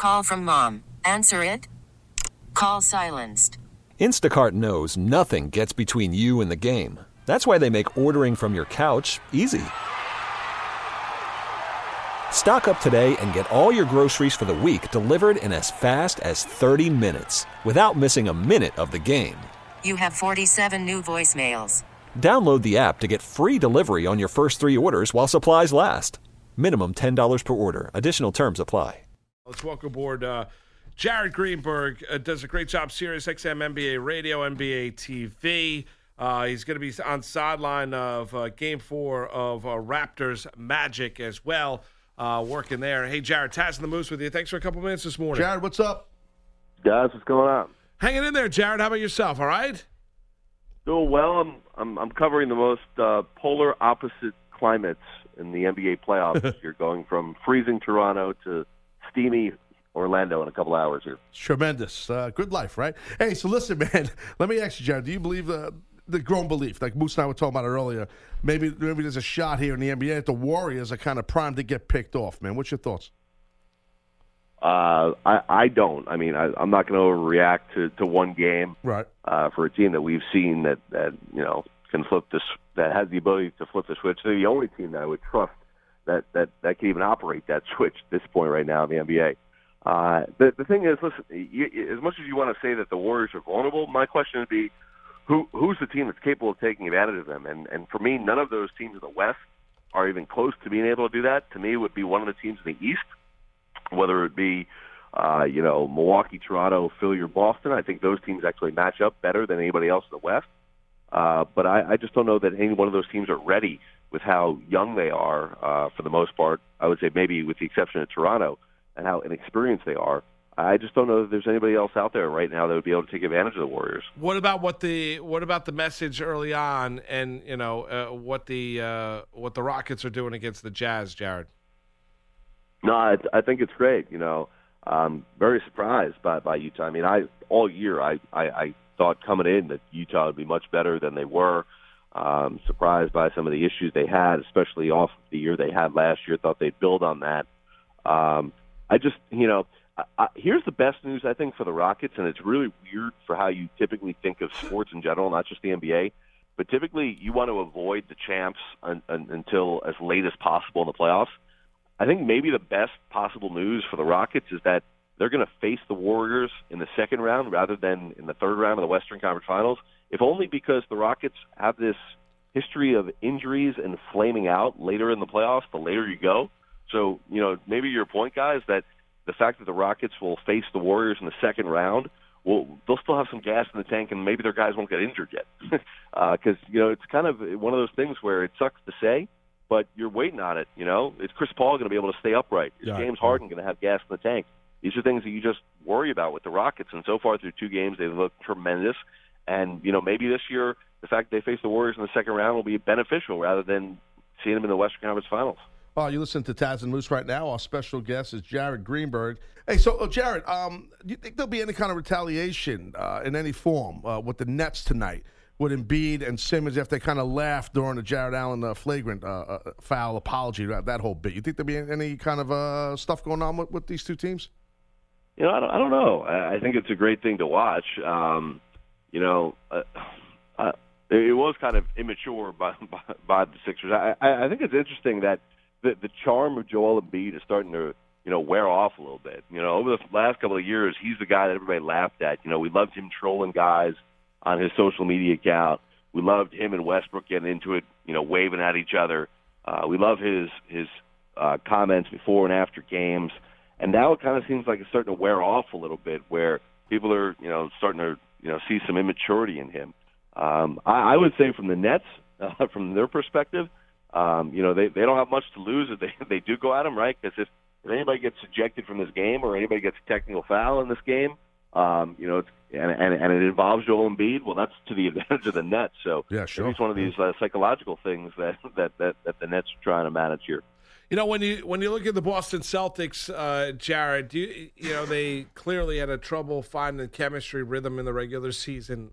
Call from mom. Answer it. Call silenced. Instacart knows nothing gets between you and the game. That's why they make ordering from your couch easy. Stock up today and get all your groceries for the week delivered in as fast as 30 minutes without missing a minute of the game. You have 47 new voicemails. Download the app to get free delivery on your first 3 orders while supplies last. Minimum $10 per order. Additional terms apply. Let's welcome aboard Jared Greenberg. Does a great job, Sirius XM NBA Radio, NBA TV. He's going to be on sideline of Game 4 of Raptors Magic as well, working there. Hey, Jared, Taz and the Moose with you. Thanks for a couple minutes this morning. Jared, what's up? Guys, what's going on? Hanging in there, Jared. How about yourself? All right? Doing well. I'm covering the most polar opposite climates in the NBA playoffs. You're going from freezing Toronto to steamy Orlando in a couple hours here. It's tremendous. Good life, right? Hey, so listen, man. Let me ask you, Jared. Do you believe the grown belief, like Moose and I were talking about it earlier? Maybe there's a shot here in the NBA that the Warriors are kind of primed to get picked off. Man, what's your thoughts? I don't. I mean, I'm not going to overreact to one game, right? For a team that we've seen that can flip this, that has the ability to flip the switch. They're the only team that I would trust that can even operate that switch at this point right now in the NBA. The thing is, listen, as much as you want to say that the Warriors are vulnerable, my question would be, who's the team that's capable of taking advantage of them? And for me, none of those teams in the West are even close to being able to do that. To me, it would be one of the teams in the East, whether it be Milwaukee, Toronto, Philly, or Boston. I think those teams actually match up better than anybody else in the West. But I just don't know that any one of those teams are ready with how young they are for the most part. I would say maybe with the exception of Toronto and how inexperienced they are. I just don't know that there's anybody else out there right now that would be able to take advantage of the Warriors. What about the message early on, and what the Rockets are doing against the Jazz, Jared? No, I think it's great. Very surprised by Utah. I mean, all year I thought coming in that Utah would be much better than they were. Surprised by some of the issues they had, especially off the year they had last year. Thought they'd build on that. Here's the best news, I think, for the Rockets, and it's really weird for how you typically think of sports in general, not just the NBA. But typically you want to avoid the champs until as late as possible in the playoffs. I think maybe the best possible news for the Rockets is that they're going to face the Warriors in the second round rather than in the third round of the Western Conference Finals, if only because the Rockets have this history of injuries and flaming out later in the playoffs, the later you go. So, maybe your point, guys, that the fact that the Rockets will face the Warriors in the second round, they'll still have some gas in the tank, and maybe their guys won't get injured yet. Because, it's kind of one of those things where it sucks to say, but you're waiting on it. Is Chris Paul going to be able to stay upright? Is James Harden going to have gas in the tank? These are things that you just worry about with the Rockets. And so far through 2 games, they've looked tremendous. And, maybe this year the fact that they face the Warriors in the second round will be beneficial rather than seeing them in the Western Conference Finals. Oh, you listen to Taz and Moose right now. Our special guest is Jared Greenberg. Hey, so Jared, do you think there'll be any kind of retaliation in any form with the Nets tonight, with Embiid and Simmons, if they kind of laughed during the Jared Allen flagrant foul apology, that whole bit? You think there'll be any kind of stuff going on with these two teams? I don't know. I think it's a great thing to watch. It was kind of immature by the Sixers. I think it's interesting that the charm of Joel Embiid is starting to, wear off a little bit. Over the last couple of years, he's the guy that everybody laughed at. We loved him trolling guys on his social media account. We loved him and Westbrook getting into it, waving at each other. We love his comments before and after games. And now it kind of seems like it's starting to wear off a little bit, where people are, starting to, see some immaturity in him. I would say from the Nets, from their perspective, they don't have much to lose if they do go at him, right? Because if anybody gets ejected from this game or anybody gets a technical foul in this game, and it involves Joel Embiid, well, that's to the advantage of the Nets. So yeah, sure. It's one of these psychological things that the Nets are trying to manage here. When you look at the Boston Celtics, Jared, they clearly had a trouble finding the chemistry rhythm in the regular season.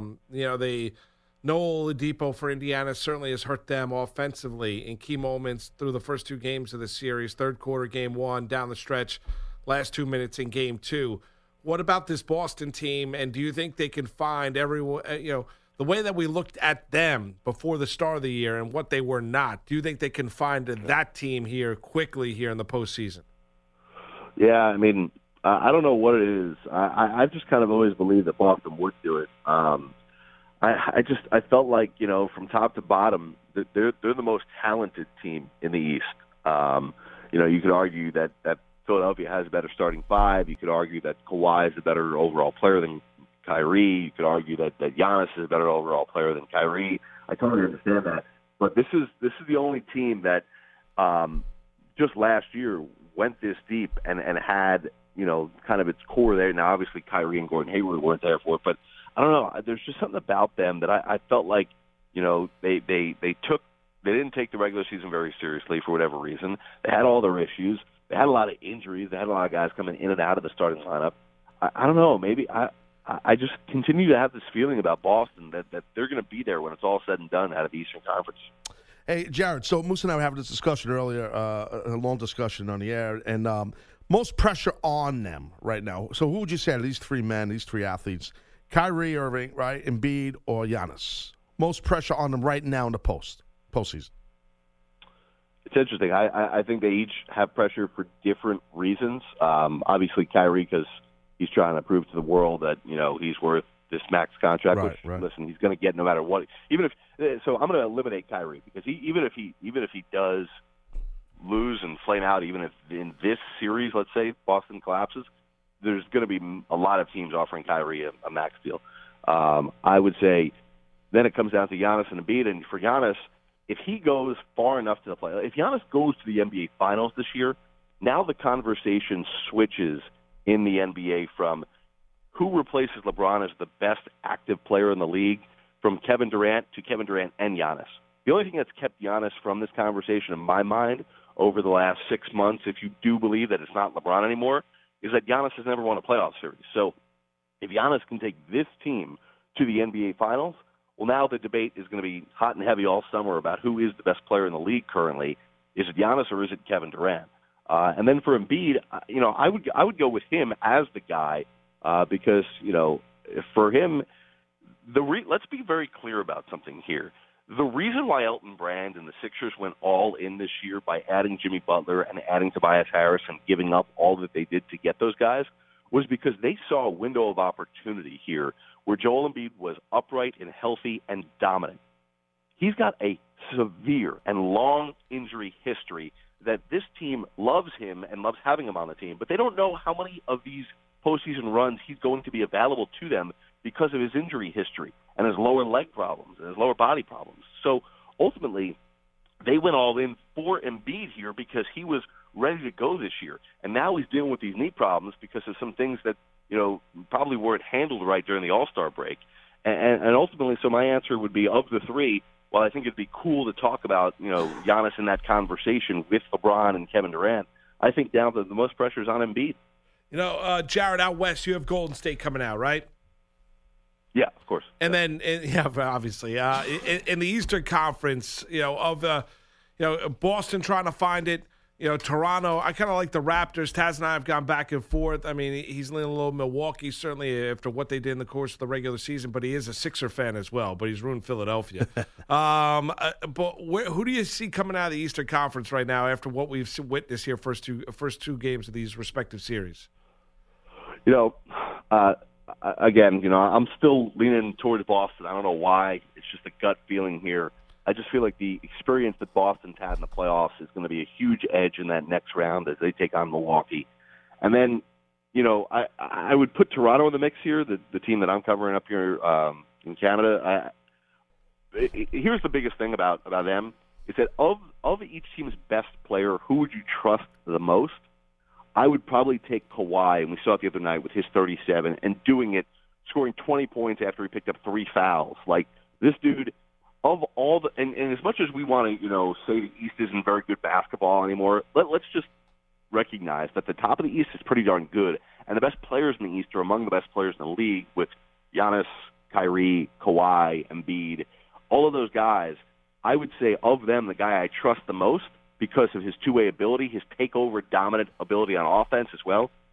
Noel Oladipo for Indiana certainly has hurt them offensively in key moments through the first 2 games of the series. Third quarter, game 1, down the stretch, last 2 minutes in Game 2. What about this Boston team, and do you think they can find everyone, the way that we looked at them before the start of the year and what they were not, do you think they can find that team here quickly here in the postseason? Yeah, I mean, I don't know what it is. I've just kind of always believed that Boston would do it. I felt like, from top to bottom, that they're the most talented team in the East. You could argue that Philadelphia has a better starting five. You could argue that Kawhi is a better overall player than Kyrie. You could argue that Giannis is a better overall player than Kyrie. I totally understand that. But this is the only team that just last year went this deep and had, kind of its core there. Now, obviously, Kyrie and Gordon Hayward weren't there for it, but I don't know. There's just something about them that I felt like, they didn't take the regular season very seriously for whatever reason. They had all their issues. They had a lot of injuries. They had a lot of guys coming in and out of the starting lineup. I don't know. Maybe I just continue to have this feeling about Boston that they're going to be there when it's all said and done out of the Eastern Conference. Hey, Jared, so Moose and I were having this discussion earlier, a long discussion on the air, and most pressure on them right now. So who would you say out of these three men, these three athletes, Kyrie Irving, right, Embiid, or Giannis? Most pressure on them right now in the postseason. It's interesting. I think they each have pressure for different reasons. Obviously, Kyrie, because he's trying to prove to the world that he's worth this max contract. Right. Listen, he's going to get no matter what. So I'm going to eliminate Kyrie because even if he does lose and flame out, even if in this series, let's say Boston collapses, there's going to be a lot of teams offering Kyrie a max deal. I would say then it comes down to Giannis and Embiid, and for Giannis, if he goes far enough to the play, if Giannis goes to the NBA Finals this year, now the conversation switches in the NBA from who replaces LeBron as the best active player in the league from Kevin Durant to Kevin Durant and Giannis. The only thing that's kept Giannis from this conversation in my mind over the last 6 months, if you do believe that it's not LeBron anymore, is that Giannis has never won a playoff series. So if Giannis can take this team to the NBA Finals, well, now the debate is going to be hot and heavy all summer about who is the best player in the league currently. Is it Giannis or is it Kevin Durant? And then for Embiid, I would go with him as the guy because for him, let's be very clear about something here. The reason why Elton Brand and the Sixers went all in this year by adding Jimmy Butler and adding Tobias Harris and giving up all that they did to get those guys was because they saw a window of opportunity here where Joel Embiid was upright and healthy and dominant. He's got a severe and long injury history that this team loves him and loves having him on the team, but they don't know how many of these postseason runs he's going to be available to them because of his injury history and his lower leg problems and his lower body problems. So ultimately, they went all in for Embiid here because he was ready to go this year. And now he's dealing with these knee problems because of some things that, probably weren't handled right during the All-Star break. And ultimately, so my answer would be, of the three, while I think it'd be cool to talk about, Giannis in that conversation with LeBron and Kevin Durant, I think now the most pressure is on Embiid. Jared, out west, you have Golden State coming out, right? Yeah, of course. And then, obviously, in the Eastern Conference, Boston trying to find it. Toronto, I kind of like the Raptors. Taz and I have gone back and forth. I mean, he's leaning a little Milwaukee, certainly after what they did in the course of the regular season, but he is a Sixer fan as well, but he's ruined Philadelphia. But who do you see coming out of the Eastern Conference right now after what we've witnessed here first two games of these respective series? Again, I'm still leaning towards Boston. I don't know why. It's just a gut feeling here. I just feel like the experience that Boston's had in the playoffs is going to be a huge edge in that next round as they take on Milwaukee. And then, I would put Toronto in the mix here, the team that I'm covering up here in Canada. Here's the biggest thing about them is that of each team's best player, who would you trust the most? I would probably take Kawhi, and we saw it the other night with his 37, and scoring 20 points after he picked up 3 fouls. Like, this dude, of all the, and as much as we want to, say the East isn't very good basketball anymore, let's just recognize that the top of the East is pretty darn good, and the best players in the East are among the best players in the league with Giannis, Kyrie, Kawhi, Embiid, all of those guys. I would say of them, the guy I trust the most because of his two-way ability, his takeover dominant ability on offense as well,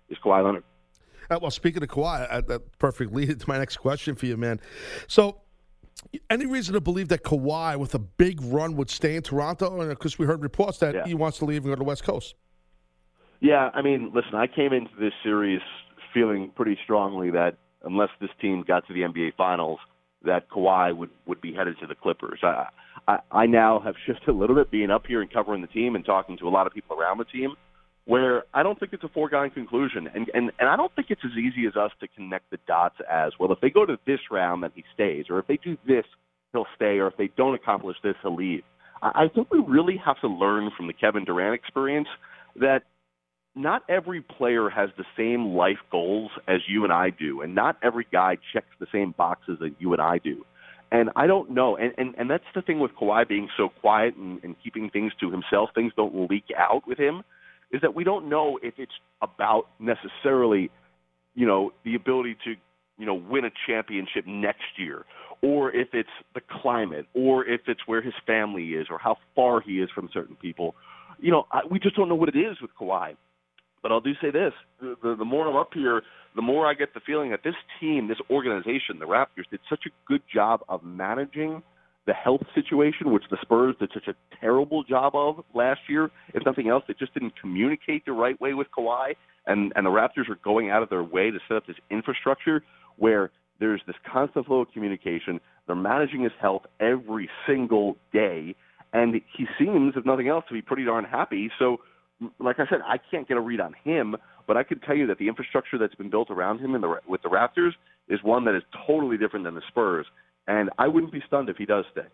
is Kawhi Leonard. Well, speaking of Kawhi, that perfect lead into my next question for you, man. So, any reason to believe that Kawhi, with a big run, would stay in Toronto? Because we heard reports that he wants to leave and go to the West Coast. Yeah, I mean, listen, I came into this series feeling pretty strongly that unless this team got to the NBA Finals, that Kawhi would be headed to the Clippers. I now have shifted a little bit, being up here and covering the team and talking to a lot of people around the team, where I don't think it's a foregone conclusion. And I don't think it's as easy as us to connect the dots as, well, if they go to this round, then he stays, or if they do this, he'll stay, or if they don't accomplish this, he'll leave. I think we really have to learn from the Kevin Durant experience that not every player has the same life goals as you and I do, and not every guy checks the same boxes that you and I do. And I don't know, and that's the thing with Kawhi being so quiet and keeping things to himself, things don't leak out with him, is that we don't know if it's about necessarily, the ability to, win a championship next year, or if it's the climate, or if it's where his family is, or how far he is from certain people. We just don't know what it is with Kawhi. But I'll do say this, the more I'm up here, the more I get the feeling that this team, this organization, the Raptors, did such a good job of managing the health situation, which the Spurs did such a terrible job of last year. If nothing else, they just didn't communicate the right way with Kawhi, and the Raptors are going out of their way to set up this infrastructure where there's this constant flow of communication. They're managing his health every single day, and he seems, if nothing else, to be pretty darn happy. So, like I said, I can't get a read on him, but I can tell you that the infrastructure that's been built around him with the Raptors is one that is totally different than the Spurs, and I wouldn't be stunned if he does stay.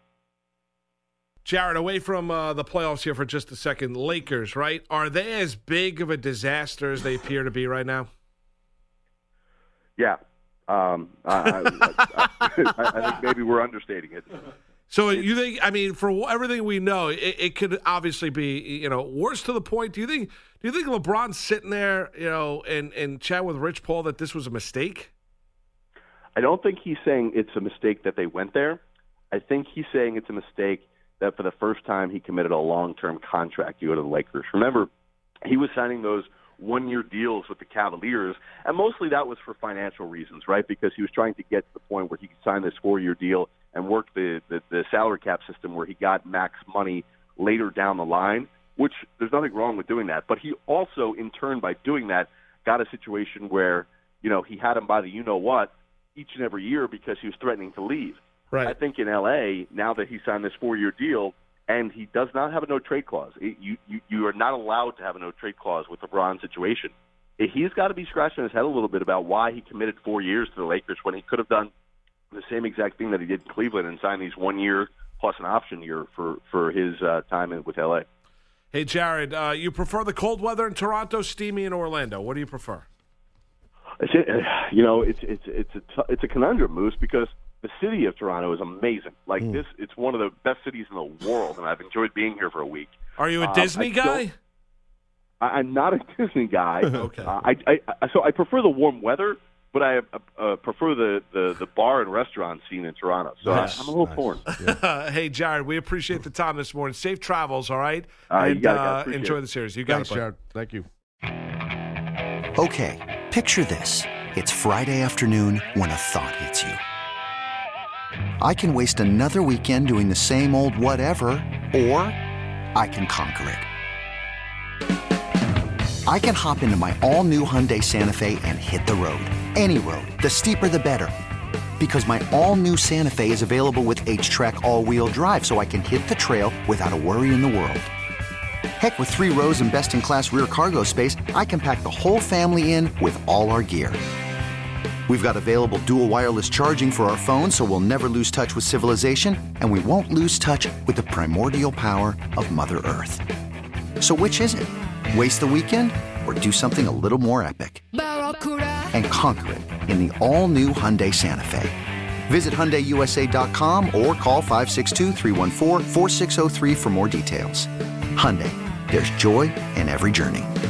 Jared, away from the playoffs here for just a second, Lakers, right? Are they as big of a disaster as they appear to be right now? Yeah. I think maybe we're understating it. So you think, for everything we know, it could obviously be, worse to the point. Do you think LeBron's sitting there, and chat with Rich Paul that this was a mistake? I don't think he's saying it's a mistake that they went there. I think he's saying it's a mistake that for the first time he committed a long-term contract to go to the Lakers. Remember, he was signing those one-year deals with the Cavaliers, and mostly that was for financial reasons, right? Because he was trying to get to the point where he could sign this 4-year deal and work the salary cap system where he got max money later down the line, which there's nothing wrong with doing that. But he also, in turn, by doing that, got a situation where, he had him by the you-know-what each and every year because he was threatening to leave. Right. I think in L.A., now that he signed this 4-year deal, and he does not have a no-trade clause. You are not allowed to have a no-trade clause with LeBron's situation. He's got to be scratching his head a little bit about why he committed 4 years to the Lakers when he could have done the same exact thing that he did in Cleveland and signed these 1 year plus an option year for his time with L.A. Hey, Jared, you prefer the cold weather in Toronto, steamy in Orlando? What do you prefer? It's a conundrum, Moose, because the city of Toronto is amazing. It's one of the best cities in the world, and I've enjoyed being here for a week. Are you a Disney guy? I'm not a Disney guy. Okay. So I prefer the warm weather, but I prefer the bar and restaurant scene in Toronto. So I'm a little torn. Yeah. Hey, Jared, we appreciate the time this morning. Safe travels, all right? And enjoy the series. You got Thanks, it, Jared. Thank you. Okay, picture this. It's Friday afternoon when a thought hits you. I can waste another weekend doing the same old whatever, or I can conquer it. I can hop into my all-new Hyundai Santa Fe and hit the road. Any road. The steeper, the better. Because my all-new Santa Fe is available with H-Track all-wheel drive, so I can hit the trail without a worry in the world. Heck, with 3 rows and best-in-class rear cargo space, I can pack the whole family in with all our gear. We've got available dual wireless charging for our phones, so we'll never lose touch with civilization, and we won't lose touch with the primordial power of Mother Earth. So which is it? Waste the weekend or do something a little more epic? And conquer it in the all-new Hyundai Santa Fe. Visit HyundaiUSA.com or call 562-314-4603 for more details. Hyundai, there's joy in every journey.